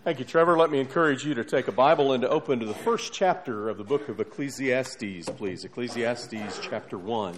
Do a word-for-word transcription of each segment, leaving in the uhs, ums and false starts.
Thank you, Trevor. Let me encourage you to take a Bible and to open to the first chapter of the book of Ecclesiastes, please. Ecclesiastes chapter one.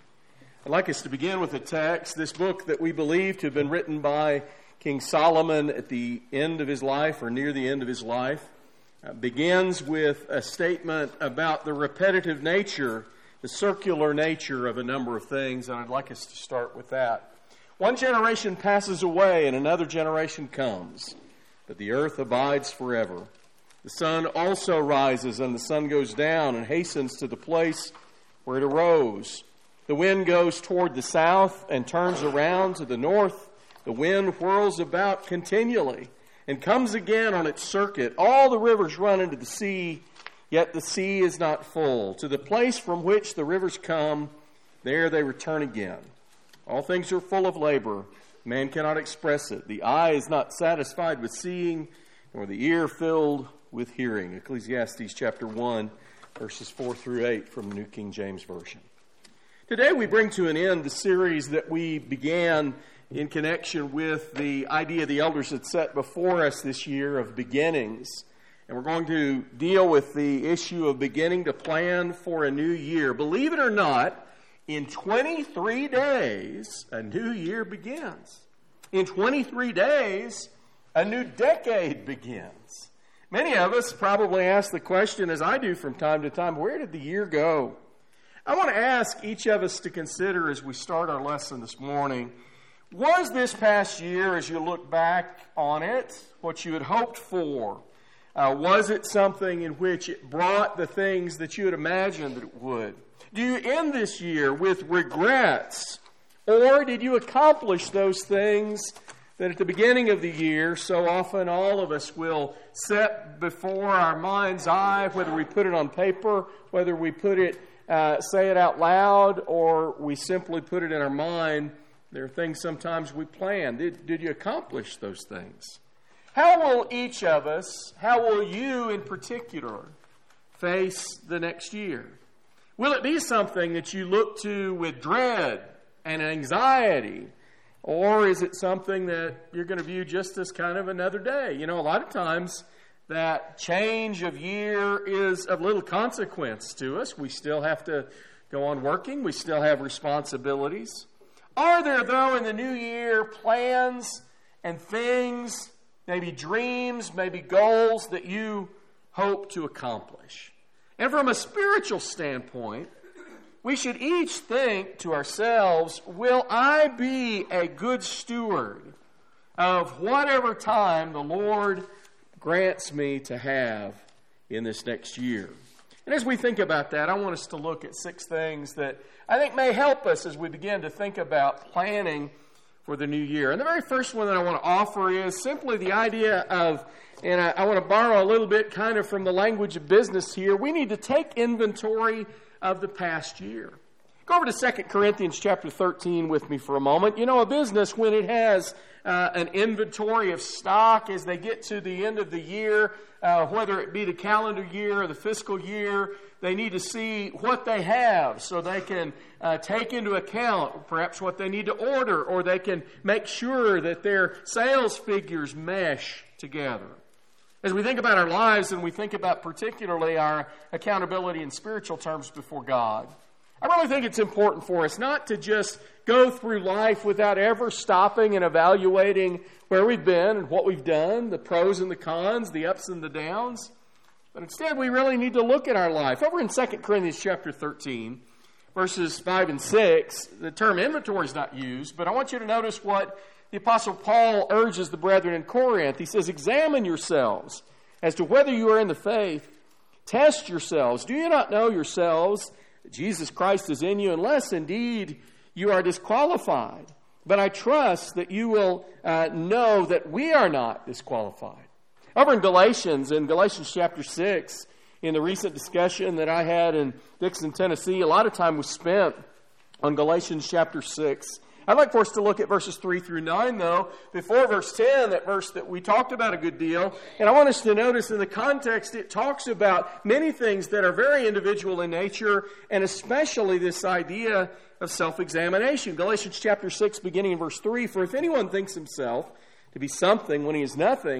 I'd like us to begin with a text, this book that we believe to have been written by King Solomon at the end of his life or near the end of his life. Uh, begins with a statement about the repetitive nature, the circular nature of a number of things, and I'd like us to start with that. One generation passes away and another generation comes, but the earth abides forever. The sun also rises and the sun goes down and hastens to the place where it arose. The wind goes toward the south and turns around to the north. The wind whirls about continually and comes again on its circuit. All the rivers run into the sea, yet the sea is not full. To the place from which the rivers come, there they return again. All things are full of labor. Man cannot express it. The eye is not satisfied with seeing, nor the ear filled with hearing. Ecclesiastes chapter one, verses four through eight from the New King James Version. Today we bring to an end the series that we began in connection with the idea the elders had set before us this year of beginnings. And we're going to deal with the issue of beginning to plan for a new year. Believe it or not, in twenty-three days, a new year begins. In twenty-three days, a new decade begins. Many of us probably ask the question, as I do from time to time, where did the year go? I want to ask each of us to consider as we start our lesson this morning, was this past year, as you look back on it, what you had hoped for? Uh, was it something in which it brought the things that you had imagined that it would? Do you end this year with regrets? Or did you accomplish those things that at the beginning of the year, so often all of us will set before our mind's eye, whether we put it on paper, whether we put it, uh, say it out loud, or we simply put it in our mind. There are things sometimes we plan. Did, did you accomplish those things? How will each of us, how will you in particular, face the next year? Will it be something that you look to with dread and anxiety? Or is it something that you're going to view just as kind of another day? You know, a lot of times that change of year is of little consequence to us. We still have to go on working. We still have responsibilities. Are there, though, in the new year plans and things, maybe dreams, maybe goals that you hope to accomplish? And from a spiritual standpoint, we should each think to ourselves, will I be a good steward of whatever time the Lord grants me to have in this next year? And as we think about that, I want us to look at six things that I think may help us as we begin to think about planning for the new year. And the very first one that I want to offer is simply the idea of, and I, I want to borrow a little bit kind of from the language of business here, we need to take inventory of the past year. Go over to Second Corinthians chapter thirteen with me for a moment. You know, a business, when it has uh, an inventory of stock as they get to the end of the year, uh, whether it be the calendar year or the fiscal year, they need to see what they have so they can uh, take into account perhaps what they need to order, or they can make sure that their sales figures mesh together. As we think about our lives and we think about particularly our accountability in spiritual terms before God, I really think it's important for us not to just go through life without ever stopping and evaluating where we've been and what we've done, the pros and the cons, the ups and the downs. But instead, we really need to look at our life. Over in Second Corinthians chapter thirteen, verses five and six, the term inventory is not used, but I want you to notice what the Apostle Paul urges the brethren in Corinth. He says, examine yourselves as to whether you are in the faith. Test yourselves. Do you not know yourselves that Jesus Christ is in you, unless indeed you are disqualified? But I trust that you will uh, know that we are not disqualified. Over in Galatians, in Galatians chapter six, in the recent discussion that I had in Dixon, Tennessee, a lot of time was spent on Galatians chapter six. I'd like for us to look at verses three through nine, though, before verse ten, that verse that we talked about a good deal. And I want us to notice in the context, it talks about many things that are very individual in nature, and especially this idea of self-examination. Galatians chapter six, beginning in verse three, for if anyone thinks himself to be something when he is nothing,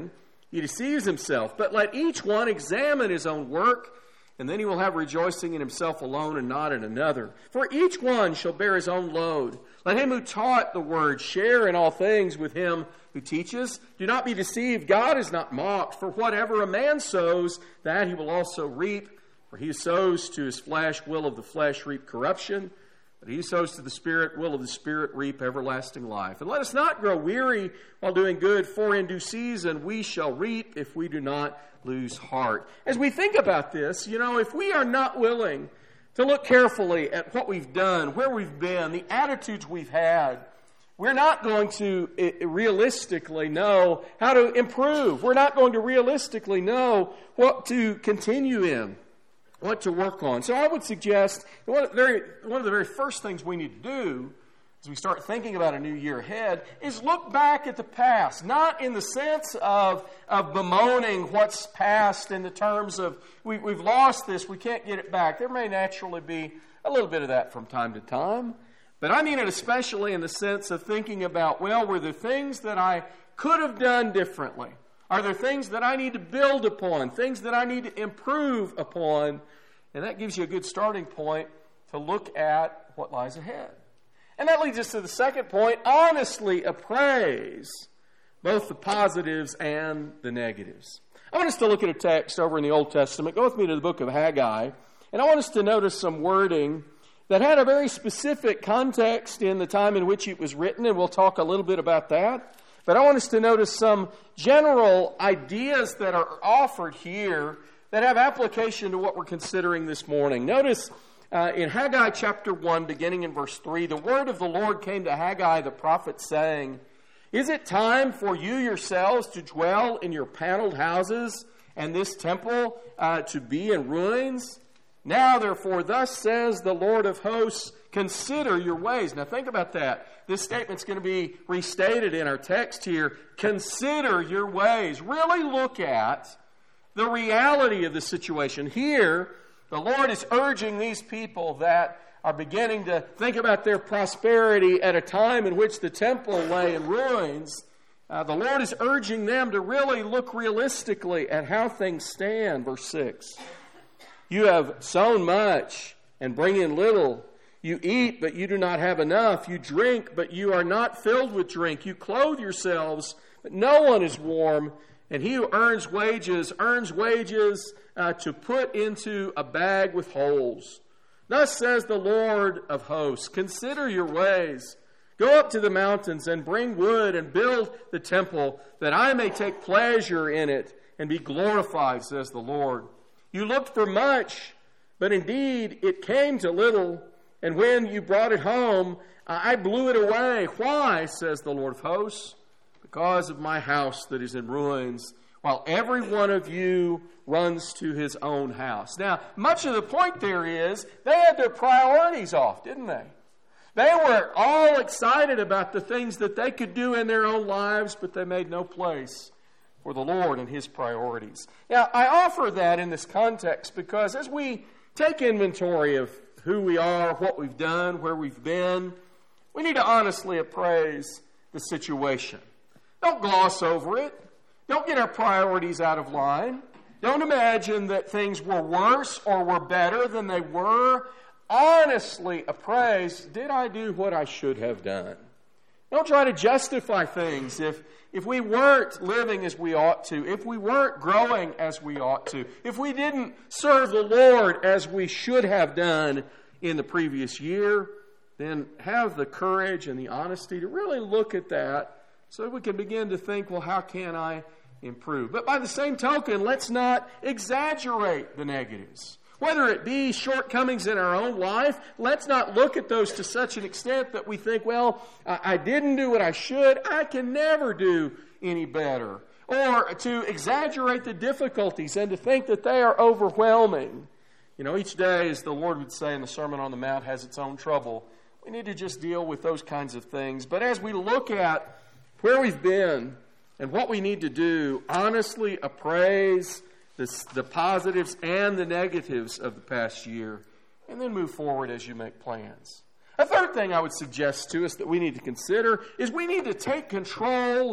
he deceives himself. But let each one examine his own work, and then he will have rejoicing in himself alone and not in another. For each one shall bear his own load. Let him who taught the word share in all things with him who teaches. Do not be deceived. God is not mocked. For whatever a man sows, that he will also reap. For he who sows to his flesh will of the flesh reap corruption. But he who sows to the Spirit will of the Spirit reap everlasting life. And let us not grow weary while doing good, for in due season we shall reap if we do not lose heart. As we think about this, you know, if we are not willing to look carefully at what we've done, where we've been, the attitudes we've had, we're not going to realistically know how to improve. We're not going to realistically know what to continue in, what to work on. So I would suggest that one of the very, one of the very first things we need to do as we start thinking about a new year ahead is look back at the past, not in the sense of, of bemoaning what's past in the terms of we, we've lost this, we can't get it back. There may naturally be a little bit of that from time to time, but I mean it especially in the sense of thinking about, well, were there things that I could have done differently? Are there things that I need to build upon, things that I need to improve upon? And that gives you a good starting point to look at what lies ahead. And that leads us to the second point, honestly appraise both the positives and the negatives. I want us to look at a text over in the Old Testament. Go with me to the book of Haggai. And I want us to notice some wording that had a very specific context in the time in which it was written, and we'll talk a little bit about that. But I want us to notice some general ideas that are offered here that have application to what we're considering this morning. Notice uh, in Haggai chapter one, beginning in verse three, the word of the Lord came to Haggai the prophet, saying, "Is it time for you yourselves to dwell in your paneled houses, and this temple uh, to be in ruins? Now, therefore, thus says the Lord of hosts, consider your ways." Now, think about that. This statement's going to be restated in our text here. Consider your ways. Really look at the reality of the situation. Here, the Lord is urging these people that are beginning to think about their prosperity at a time in which the temple lay in ruins. Uh, the Lord is urging them to really look realistically at how things stand. Verse six. "You have sown much and bring in little. You eat, but you do not have enough. You drink, but you are not filled with drink. You clothe yourselves, but no one is warm. And he who earns wages, earns wages uh, to put into a bag with holes. Thus says the Lord of hosts, consider your ways. Go up to the mountains and bring wood and build the temple, that I may take pleasure in it and be glorified, says the Lord. You looked for much, but indeed it came to little. And when you brought it home, I blew it away. Why, says the Lord of hosts? Because of my house that is in ruins, while every one of you runs to his own house. Now, much of the point there is, they had their priorities off, didn't they? They were all excited about the things that they could do in their own lives, but they made no place for the Lord and his priorities. Now, I offer that in this context because as we take inventory of who we are, what we've done, where we've been, we need to honestly appraise the situation. Don't gloss over it. Don't get our priorities out of line. Don't imagine that things were worse or were better than they were. Honestly appraise, did I do what I should have done? Don't try to justify things if, if we weren't living as we ought to, if we weren't growing as we ought to, if we didn't serve the Lord as we should have done in the previous year, then have the courage and the honesty to really look at that so that we can begin to think, well, how can I improve? But by the same token, let's not exaggerate the negatives. Whether it be shortcomings in our own life, let's not look at those to such an extent that we think, well, I didn't do what I should. I can never do any better. Or to exaggerate the difficulties and to think that they are overwhelming. You know, each day, as the Lord would say in the Sermon on the Mount, has its own trouble. We need to just deal with those kinds of things. But as we look at where we've been and what we need to do, honestly appraise the, the positives and the negatives of the past year, and then move forward as you make plans. A third thing I would suggest to us that we need to consider is we need to take control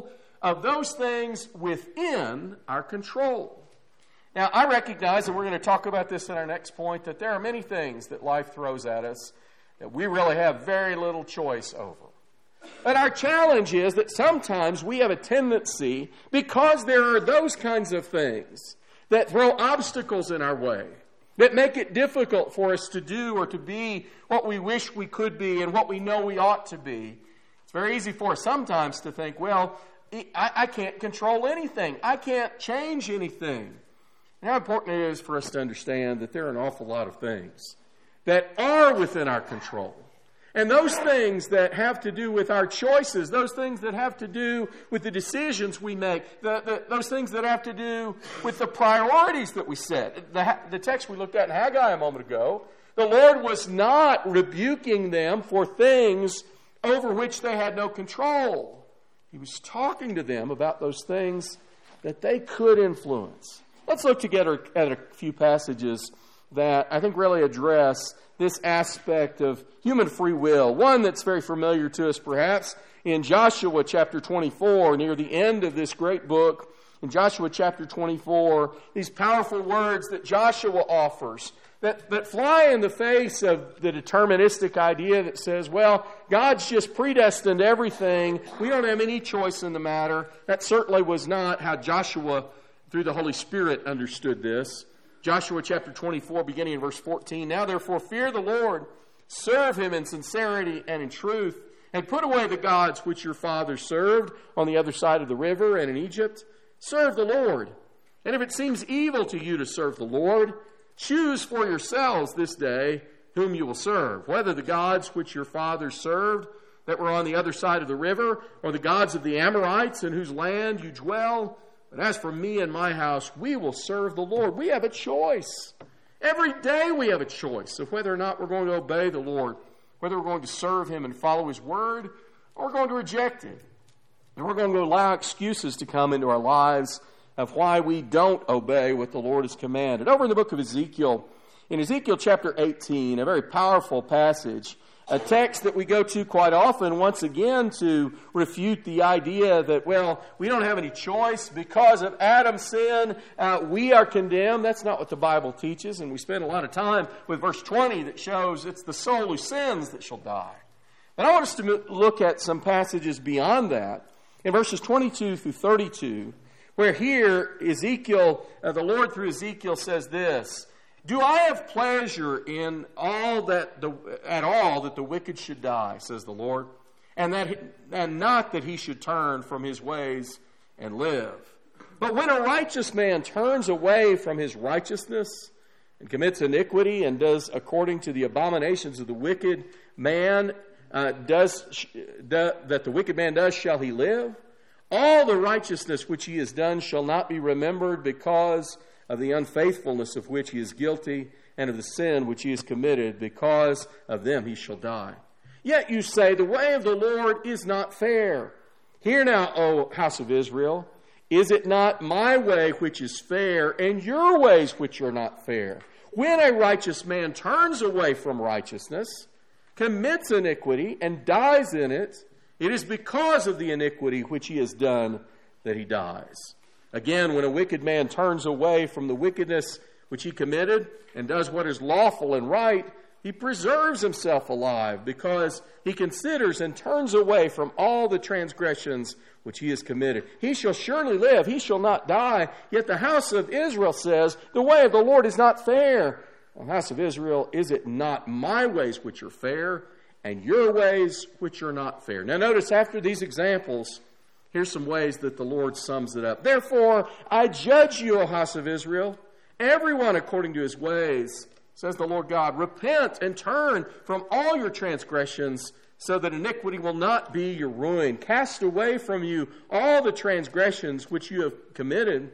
of those things within our control. Now, I recognize, and we're going to talk about this in our next point, that there are many things that life throws at us that we really have very little choice over. But our challenge is that sometimes we have a tendency, because there are those kinds of things that throw obstacles in our way, that make it difficult for us to do or to be what we wish we could be and what we know we ought to be. It's very easy for us sometimes to think, well, I, I can't control anything. I can't change anything. And how important it is for us to understand that there are an awful lot of things that are within our control. And those things that have to do with our choices, those things that have to do with the decisions we make, the, the, those things that have to do with the priorities that we set. The, the text we looked at in Haggai a moment ago, the Lord was not rebuking them for things over which they had no control. He was talking to them about those things that they could influence. Let's look together at a few passages that I think really address this aspect of human free will. One that's very familiar to us perhaps in Joshua chapter twenty-four, near the end of this great book. In Joshua chapter twenty-four, these powerful words that Joshua offers that, that fly in the face of the deterministic idea that says, well, God's just predestined everything. We don't have any choice in the matter. That certainly was not how Joshua, through the Holy Spirit, understood this. Joshua chapter twenty-four, beginning in verse fourteen. Now therefore fear the Lord, serve him in sincerity and in truth, and put away the gods which your fathers served on the other side of the river and in Egypt. Serve the Lord. And if it seems evil to you to serve the Lord, choose for yourselves this day whom you will serve, whether the gods which your fathers served that were on the other side of the river, or the gods of the Amorites in whose land you dwell. But as for me and my house, we will serve the Lord. We have a choice. Every day we have a choice of whether or not we're going to obey the Lord, whether we're going to serve him and follow his word, or we're going to reject him. And we're going to allow excuses to come into our lives of why we don't obey what the Lord has commanded. Over in the book of Ezekiel, in Ezekiel chapter eighteen, a very powerful passage, a text that we go to quite often, once again, to refute the idea that, well, we don't have any choice. Because of Adam's sin, uh, we are condemned. That's not what the Bible teaches, and we spend a lot of time with verse twenty that shows it's the soul who sins that shall die. But I want us to look at some passages beyond that, in verses twenty-two through thirty-two, where here Ezekiel, uh, the Lord through Ezekiel says this, do I have pleasure in all that the, at all that the wicked should die, says the Lord, and that and not that he should turn from his ways and live. But when a righteous man turns away from his righteousness and commits iniquity and does according to the abominations of the wicked man, uh, does do, that the wicked man does, shall he live? All the righteousness which he has done shall not be remembered, because of the unfaithfulness of which he is guilty, and of the sin which he has committed, because of them he shall die. Yet you say, the way of the Lord is not fair. Hear now, O house of Israel, is it not my way which is fair, and your ways which are not fair? When a righteous man turns away from righteousness, commits iniquity, and dies in it, it is because of the iniquity which he has done that he dies. Again, when a wicked man turns away from the wickedness which he committed and does what is lawful and right, he preserves himself alive, because he considers and turns away from all the transgressions which he has committed. He shall surely live, he shall not die. Yet the house of Israel says, the way of the Lord is not fair. O house of Israel, is it not my ways which are fair, and your ways which are not fair? Now notice, after these examples, here's some ways that the Lord sums it up. Therefore, I judge you, O house of Israel, everyone according to his ways, says the Lord God. Repent and turn from all your transgressions, so that iniquity will not be your ruin. Cast away from you all the transgressions which you have committed,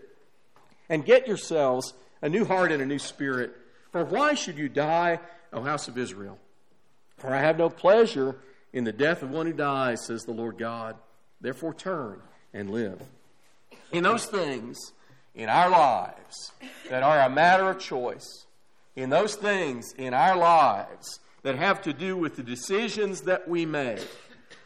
and get yourselves a new heart and a new spirit. For why should you die, O house of Israel? For I have no pleasure in the death of one who dies, says the Lord God. Therefore turn and live. In those things in our lives that are a matter of choice, in those things in our lives that have to do with the decisions that we make,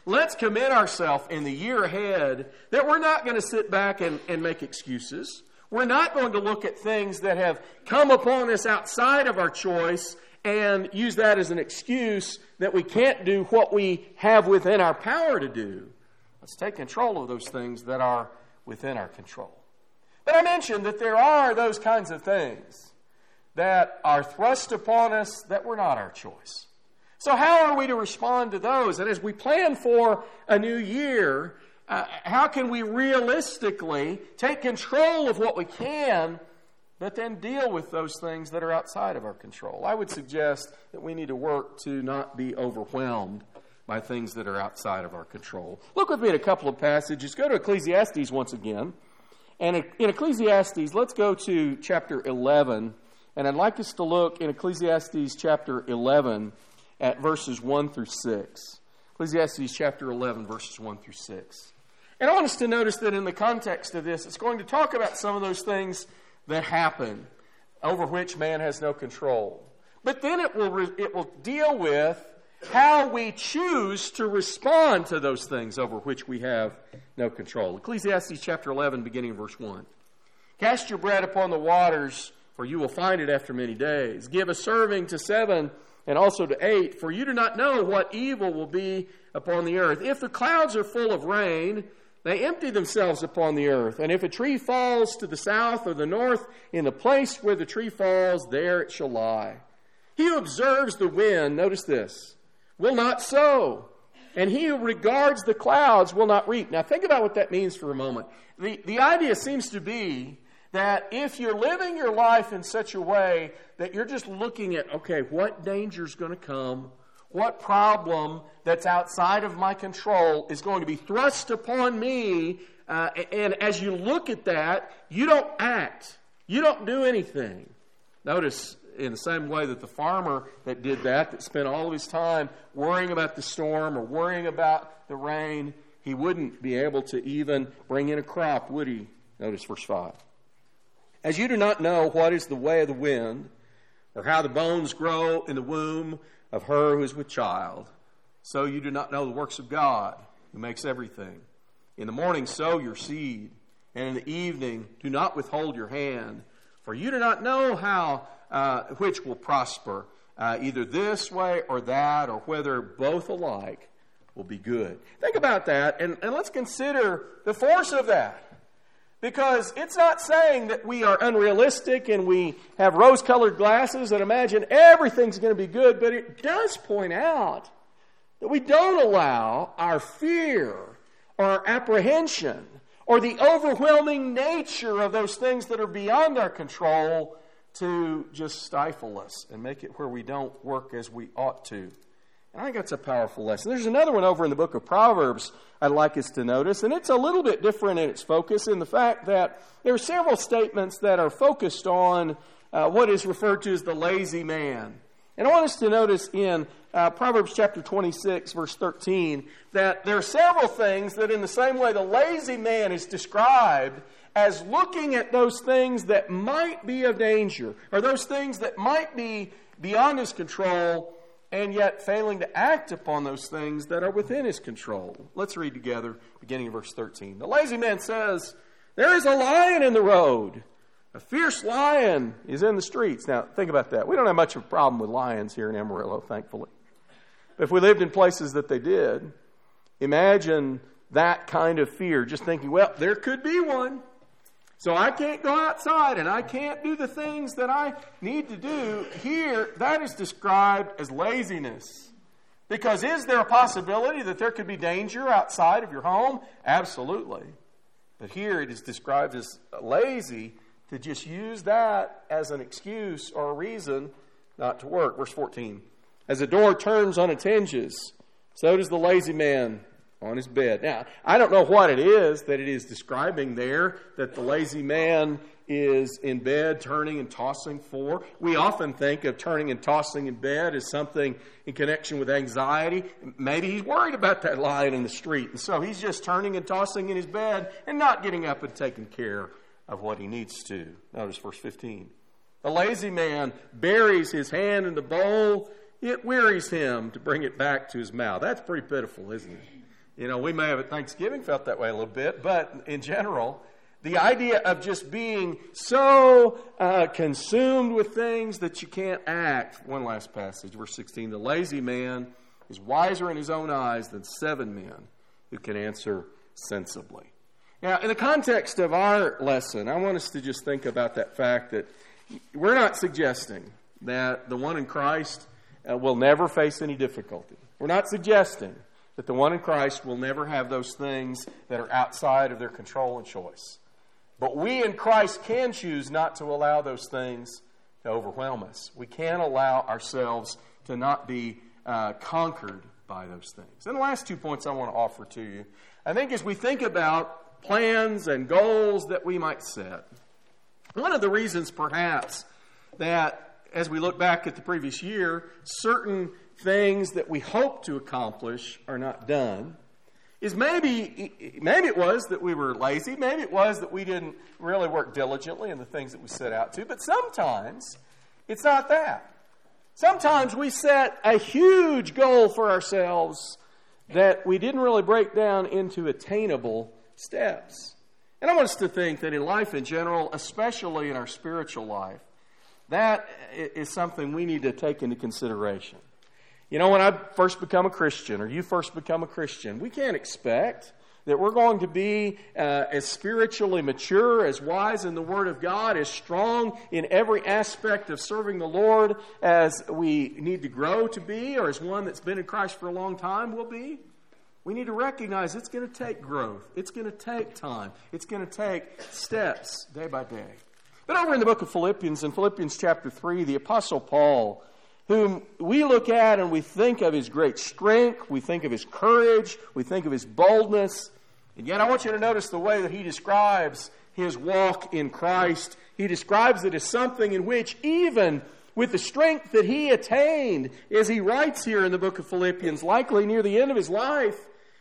Let's commit ourselves in the year ahead that we're not going to sit back and, and make excuses. We're not going to look at things that have come upon us outside of our choice and use that as an excuse that we can't do what we have within our power to do. Let's take control of those things that are within our control. But I mentioned that there are those kinds of things that are thrust upon us that were not our choice. So how are we to respond to those? And as we plan for a new year, uh, how can we realistically take control of what we can, but then deal with those things that are outside of our control? I would suggest that we need to work to not be overwhelmed by things that are outside of our control. Look with me at a couple of passages. Go to Ecclesiastes once again. And in Ecclesiastes, let's go to chapter eleven. And I'd like us to look in Ecclesiastes chapter eleven at verses one through six. Ecclesiastes chapter eleven, verses one through six. And I want us to notice that in the context of this, it's going to talk about some of those things that happen over which man has no control. But then it will re- it will deal with how we choose to respond to those things over which we have no control. Ecclesiastes chapter eleven, beginning in verse one. Cast your bread upon the waters, for you will find it after many days. Give a serving to seven and also to eight, for you do not know what evil will be upon the earth. If the clouds are full of rain, they empty themselves upon the earth. And if a tree falls to the south or the north, in the place where the tree falls, there it shall lie. He who observes the wind, notice this, will not sow. And he who regards the clouds will not reap. Now think about what that means for a moment. The, the idea seems to be that if you're living your life in such a way that you're just looking at, okay, what danger is going to come, what problem that's outside of my control is going to be thrust upon me, uh, and as you look at that, you don't act. You don't do anything. Notice, in the same way that the farmer that did that, that spent all of his time worrying about the storm or worrying about the rain, he wouldn't be able to even bring in a crop, would he? Notice verse five. As you do not know what is the way of the wind, or how the bones grow in the womb of her who is with child, so you do not know the works of God, who makes everything. In the morning sow your seed, and in the evening do not withhold your hand, for you do not know how uh, which will prosper, uh, either this way or that, or whether both alike will be good. Think about that, and, and let's consider the force of that. Because it's not saying that we are unrealistic and we have rose-colored glasses and imagine everything's going to be good, but it does point out that we don't allow our fear or our apprehension or the overwhelming nature of those things that are beyond our control to just stifle us and make it where we don't work as we ought to. And I think that's a powerful lesson. There's another one over in the book of Proverbs I'd like us to notice, and it's a little bit different in its focus in the fact that there are several statements that are focused on uh, what is referred to as the lazy man. And I want us to notice in uh, Proverbs chapter twenty-six, verse thirteen, that there are several things that in the same way the lazy man is described as looking at those things that might be of danger, or those things that might be beyond his control, and yet failing to act upon those things that are within his control. Let's read together, beginning in verse thirteen. The lazy man says, "There is a lion in the road. A fierce lion is in the streets." Now, think about that. We don't have much of a problem with lions here in Amarillo, thankfully. But if we lived in places that they did, imagine that kind of fear, just thinking, well, there could be one. So I can't go outside and I can't do the things that I need to do. Here, that is described as laziness. Because is there a possibility that there could be danger outside of your home? Absolutely. But here it is described as lazy to just use that as an excuse or a reason not to work. Verse fourteen. As a door turns on its hinges, so does the lazy man on his bed. Now, I don't know what it is that it is describing there, that the lazy man is in bed turning and tossing for. We often think of turning and tossing in bed as something in connection with anxiety. Maybe he's worried about that lion in the street, and so he's just turning and tossing in his bed and not getting up and taking care of what he needs to. Notice verse fifteen. The lazy man buries his hand in the bowl. It wearies him to bring it back to his mouth. That's pretty pitiful, isn't it? You know, we may have at Thanksgiving felt that way a little bit, but in general, the idea of just being so uh, consumed with things that you can't act. One last passage, verse sixteen. The lazy man is wiser in his own eyes than seven men who can answer sensibly. Now, in the context of our lesson, I want us to just think about that fact that we're not suggesting that the one in Christ uh, will never face any difficulty. We're not suggesting that the one in Christ will never have those things that are outside of their control and choice. But we in Christ can choose not to allow those things to overwhelm us. We can allow ourselves to not be uh, conquered by those things. And the last two points I want to offer to you, I think as we think about plans and goals that we might set, one of the reasons perhaps that as we look back at the previous year, certain things that we hope to accomplish are not done is maybe, maybe it was that we were lazy, maybe it was that we didn't really work diligently in the things that we set out to, but sometimes it's not that. Sometimes we set a huge goal for ourselves that we didn't really break down into attainable steps. And I want us to think that in life in general, especially in our spiritual life, that is something we need to take into consideration. You know, when I first become a Christian, or you first become a Christian, we can't expect that we're going to be uh, as spiritually mature, as wise in the Word of God, as strong in every aspect of serving the Lord as we need to grow to be, or as one that's been in Christ for a long time will be. We need to recognize it's going to take growth. It's going to take time. It's going to take steps day by day. But over in the book of Philippians, in Philippians chapter three, the Apostle Paul, whom we look at and we think of his great strength, we think of his courage, we think of his boldness, and yet I want you to notice the way that he describes his walk in Christ. He describes it as something in which even with the strength that he attained, as he writes here in the book of Philippians, likely near the end of his life,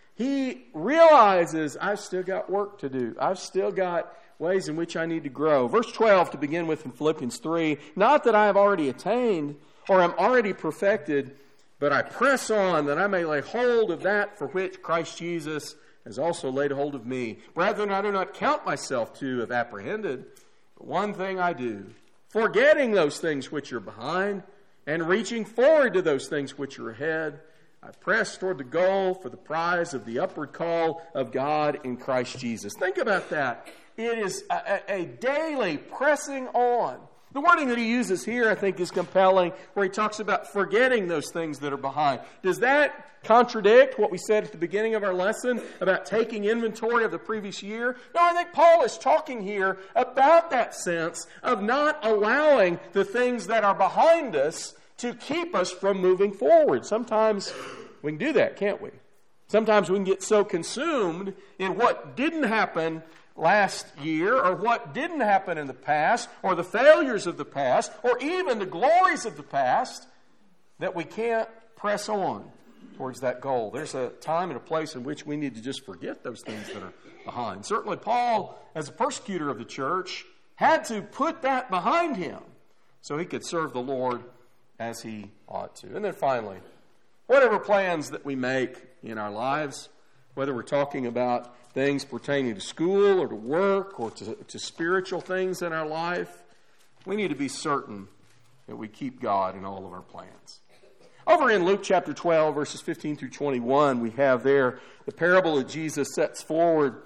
he realizes, I've still got work to do. I've still got ways in which I need to grow. Verse twelve to begin with in Philippians three, not that I have already attained or am already perfected, but I press on that I may lay hold of that for which Christ Jesus has also laid hold of me. Brethren, I do not count myself to have apprehended, but one thing I do, forgetting those things which are behind and reaching forward to those things which are ahead, I press toward the goal for the prize of the upward call of God in Christ Jesus. Think about that. It is a, a daily pressing on. The wording that he uses here, I think, is compelling, where he talks about forgetting those things that are behind. Does that contradict what we said at the beginning of our lesson about taking inventory of the previous year? No, I think Paul is talking here about that sense of not allowing the things that are behind us to keep us from moving forward. Sometimes we can do that, can't we? Sometimes we can get so consumed in what didn't happen last year, or what didn't happen in the past, or the failures of the past, or even the glories of the past, that we can't press on towards that goal. There's a time and a place in which we need to just forget those things that are behind. Certainly Paul, as a persecutor of the church, had to put that behind him so he could serve the Lord as he ought to. And then finally, whatever plans that we make in our lives, whether we're talking about things pertaining to school or to work or to, to spiritual things in our life, we need to be certain that we keep God in all of our plans. Over in Luke chapter twelve, verses fifteen through twenty-one, we have there the parable that Jesus sets forward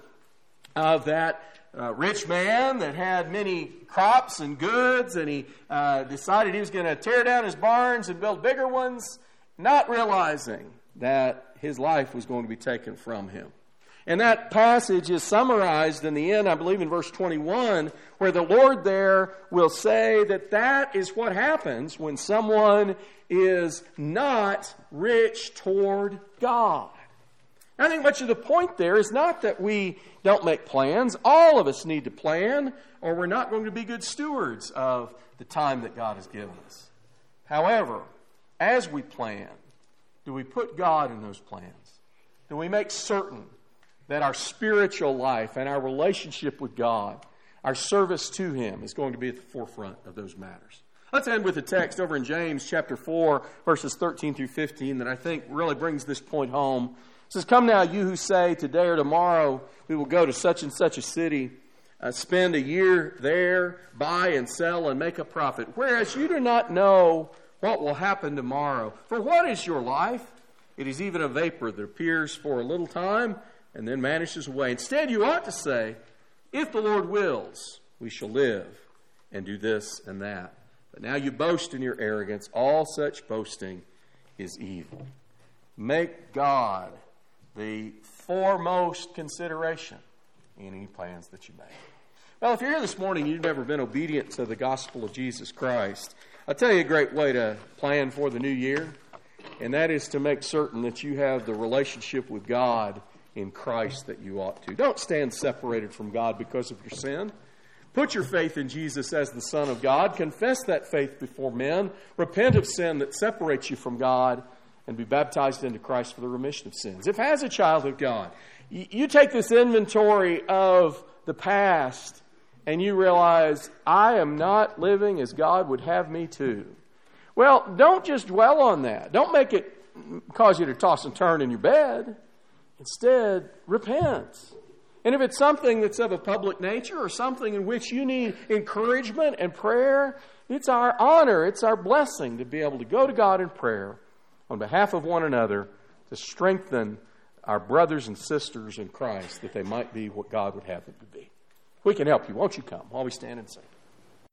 of that uh, rich man that had many crops and goods, and he uh, decided he was going to tear down his barns and build bigger ones, not realizing that his life was going to be taken from him. And that passage is summarized in the end, I believe, in verse twenty-one, where the Lord there will say that that is what happens when someone is not rich toward God. I think much of the point there is not that we don't make plans. All of us need to plan, or we're not going to be good stewards of the time that God has given us. However, as we plan, do we put God in those plans? Do we make certain that our spiritual life and our relationship with God, our service to Him, is going to be at the forefront of those matters? Let's end with a text over in James chapter four, verses thirteen through fifteen, that I think really brings this point home. It says, come now, you who say, today or tomorrow we will go to such and such a city, uh, spend a year there, buy and sell and make a profit, whereas you do not know what will happen tomorrow. For what is your life? It is even a vapor that appears for a little time and then vanishes away. Instead, you ought to say, if the Lord wills, we shall live and do this and that. But now you boast in your arrogance. All such boasting is evil. Make God the foremost consideration in any plans that you make. Well, if you're here this morning and you've never been obedient to the gospel of Jesus Christ, I'll tell you a great way to plan for the new year, and that is to make certain that you have the relationship with God in Christ that you ought to. Don't stand separated from God because of your sin. Put your faith in Jesus as the Son of God. Confess that faith before men. Repent of sin that separates you from God, and be baptized into Christ for the remission of sins. If as a child of God, you take this inventory of the past and you realize, I am not living as God would have me to. Well, don't just dwell on that. Don't make it cause you to toss and turn in your bed. Instead, repent. And if it's something that's of a public nature or something in which you need encouragement and prayer, it's our honor, it's our blessing to be able to go to God in prayer on behalf of one another to strengthen our brothers and sisters in Christ that they might be what God would have them to be. We can help you. Won't you come while we stand and sing?